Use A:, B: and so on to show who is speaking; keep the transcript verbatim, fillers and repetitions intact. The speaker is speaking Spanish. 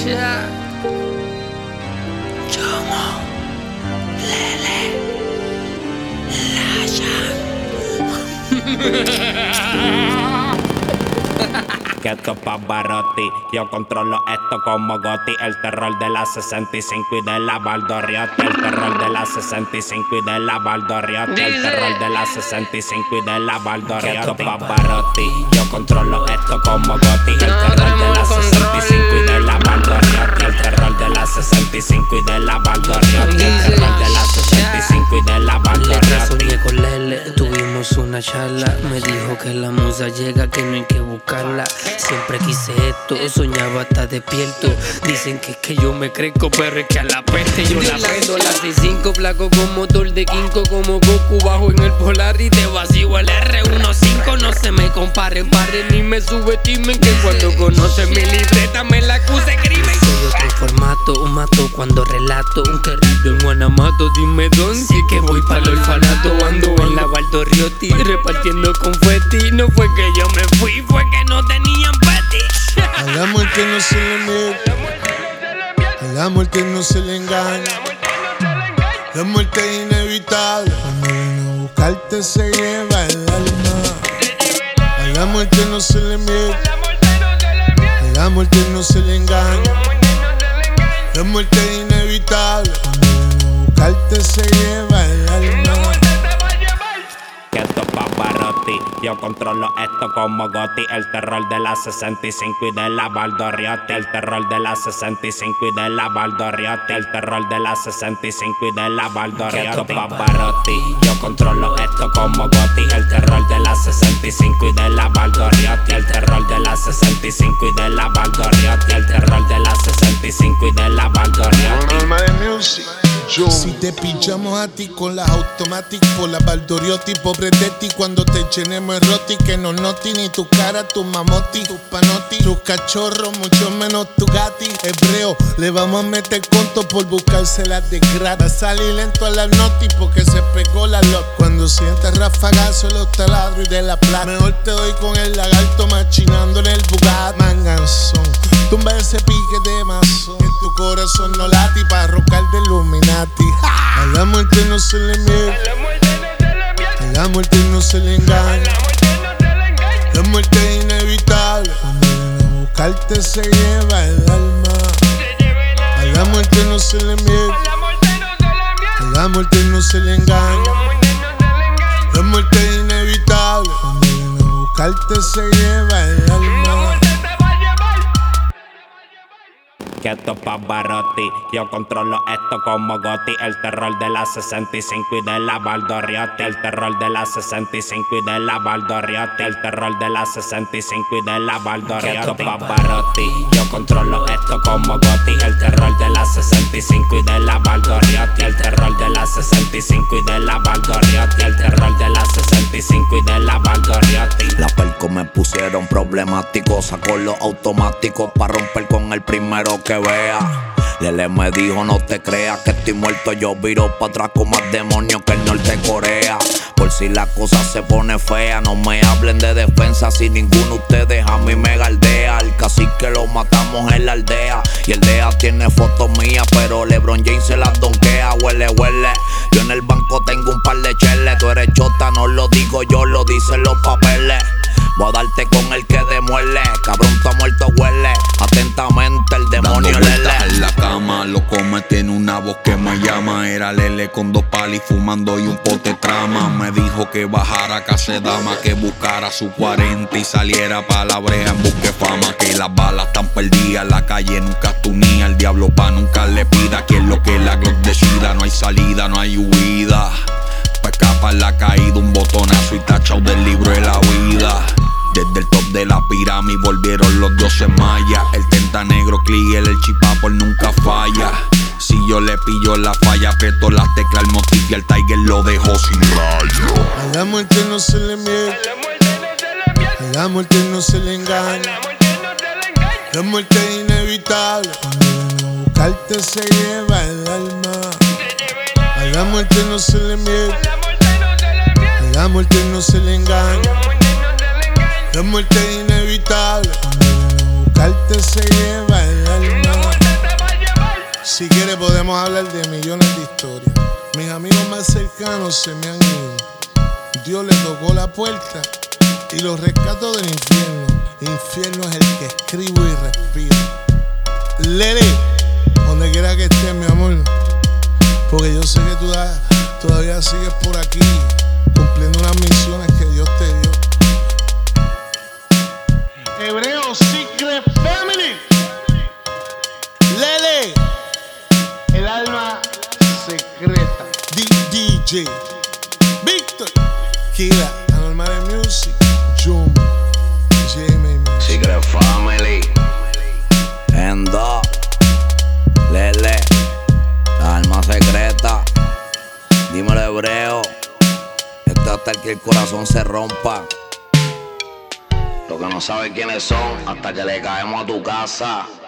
A: escucha. Chomo, Lele, Laya.
B: Que esto es Pavarotti, yo controlo esto como Gotti. El terror de la sesenta y cinco y de la Valdoriotti. El terror de la sesenta y cinco y de la Valdoriotti. El terror de la sesenta y cinco y de la Valdoriotti. Que esto es Pavarotti, yo controlo esto como Gotti. El terror de la sesenta y cinco y de la Valdoriotti. El terror de la sesenta y cinco y de la Valdoriotti. El terror de la sesenta y cinco y de la Valdoriotti.
A: Soñé con Lele, tuvimos una charla. Me dijo que la musa llega, que no hay que buscarla. Siempre quise esto, soñaba hasta despierto. Dicen que es que yo me crezco, pero es que a la peste yo la vendo. La seis cinco, flaco con motor de quinco, como Goku bajo en el polar y te vacío el R quince. No se me comparen, paren ni me subestimen, que cuando conocen mi libreta me la acuse crimen. Soy otro formato, un mato cuando relato, un querido en Guanamato. Dime dónde, si es que voy para el orfanato. Ando en la Valdoriotti, repartiendo confeti. No fue que yo me fui, fue que no tenían peti.
C: A la muerte no se le miente, a la muerte no se le engaña. La muerte es inevitable, cuando viene a buscarte se lleva el alma. A la muerte no se le miente, a la muerte no se le engaña. La muerte es inevitable, cuando viene a buscarte se lleva el alma.
B: Que esto es Pavarotti, yo controlo esto como Gotti. El terror de la sesenta y cinco y de la Valdoriotti. El terror de la sesenta y cinco y de la Valdoriotti. El terror de la sesenta y cinco y de la Valdoriotti. Que esto es Pavarotti, yo controlo esto como Gotti. El terror de la sesenta y cinco y de la Valdoriotti. El terror de la sesenta y cinco y de la Valdoriotti. El terror de la sesenta y cinco y de la Valdoriotti.
C: Si te pinchamos a ti con las automatic por la Valdoriotti, pobre de ti cuando te llenemos el roti. Que no noti ni tu cara, tu mamoti, tus panotti, tus cachorros, mucho menos tu gati. Hebreo, le vamos a meter conto por buscárselas de gratis. Salí lento a la noti porque se pegó la lot. Cuando sientas rafagazo los taladros y de la plata, mejor te doy con el lagarto machinando en el Bugatti. Manganzón, tumba ese pique de mazón, en tu corazón no lati pa' rocar de Illuminati. A la muerte no se le miente, a la muerte no se le engaña. La muerte es inevitable, cuando viene a buscarte se lleva el alma. A la muerte no se le miente, a la muerte no se le engaña. La muerte es inevitable, cuando viene a buscarte se lleva el alma.
B: Que esto es Pavarotti, yo controlo esto como Gotti. El terror de la sesenta y cinco y de la Valdoriotti. El terror de la sesenta y cinco y de la Valdoriotti. El terror de la sesenta y cinco y de la Valdoriotti. Que esto es Pavarotti, yo controlo esto como Gotti. El terror de la sesenta y cinco y de la Valdoriotti. El terror de la sesenta y cinco y de la Valdoriotti. El terror de la sesenta y cinco y de la Valdoriotti.
D: La perco me pusieron problemático, sacó los automáticos pa' romper con el primero que vea. Lele me dijo no te creas que estoy muerto, yo viro pa' atrás con más demonios que el norte de Corea. Por si la cosa se pone fea, no me hablen de defensa si ninguno de ustedes a mí me galdea. El cacique lo matamos en la aldea y el D E A tiene fotos mías, pero LeBron James se las donkea. Huele, huele, yo en el banco tengo un par de cheles. Tú eres chota, no lo digo yo, lo dicen los papeles. Voy a darte con el que demuele, cabrón, está muerto, huele. Atentamente el demonio
E: Dando
D: Lele.
E: en la cama, lo come, tiene una voz que me llama. Era Lele con dos palis fumando y un pote trama. Me dijo que bajara a casa de dama, que buscara su cuarenta y saliera pa' la brea en busque fama. Que las balas están perdidas, la calle nunca tunía. El diablo pa' nunca le pida, que es lo que la Glock decida. No hay salida, no hay huida. Pa' escapar la caída, un botonazo y tachado del libro de la vida. Desde el top de la pirámide volvieron los dioses mayas. El tenta negro, Cliel, el chipapor nunca falla. Si yo le pillo la falla, aprieto las teclas, el motif y el Tiger lo dejó sin rayo.
C: A la muerte no se le miente, a la muerte no se le engaña. La muerte es inevitable, cuando viene a buscarte se lleva el alma. A la muerte no se le miente, a la muerte no se le engaña. La muerte es inevitable, cuando viene a buscarte se lleva el alma. Si quieres podemos hablar de millones de historias. Mis amigos más cercanos se me han ido. Dios le tocó la puerta y los rescató del infierno. Infierno es el que escribo y respiro. Lele, donde quiera que estés, mi amor, porque yo sé que tú da, todavía sigues por aquí cumpliendo unas misiones que Dios te dio. Hebreo Secret Family. Lele, el alma secreta. D J Víctor, Kila, Anormal Music, Jum, Jamie Music.
D: Secret Family. Endo, Lele, la alma secreta. Dímelo, Hebreo. Esto hasta el que el corazón se rompa. Lo que no sabe quiénes son hasta que le caemos a tu casa.